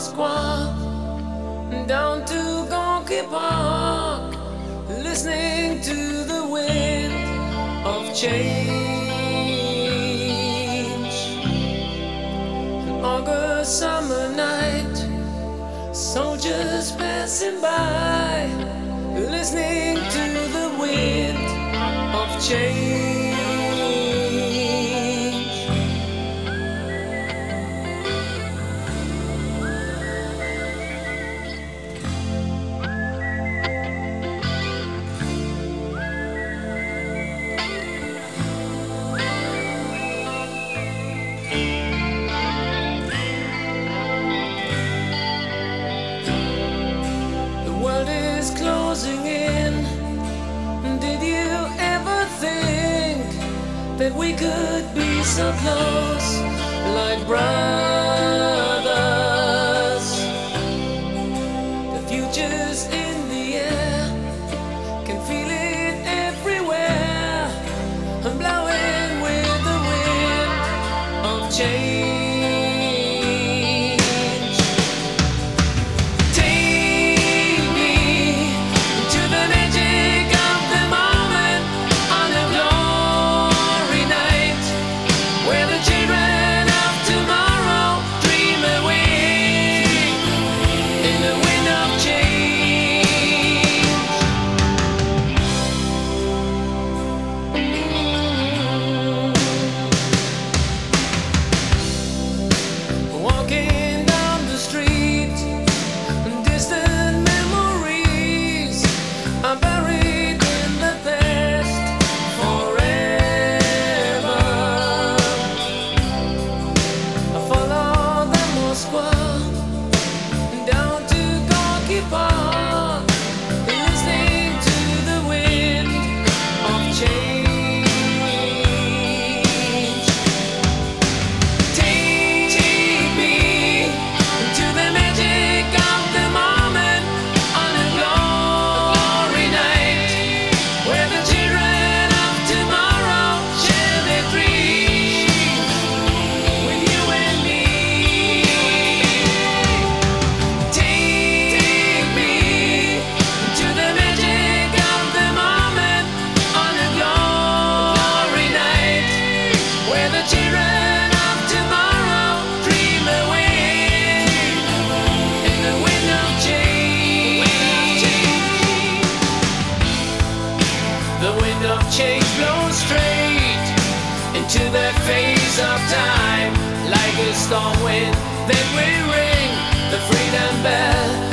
Moscow down to Gorky Park, listening to the wind of change. An August summer night, soldiers passing by, listening to the wind of change. Closing in. Did you ever think that we could be so close, like brothers? The future's in the air, can feel it everywhere. I'm blowing with the wind of change. Change blows straight into that phase of time, like a storm wind. Then we ring the freedom bell.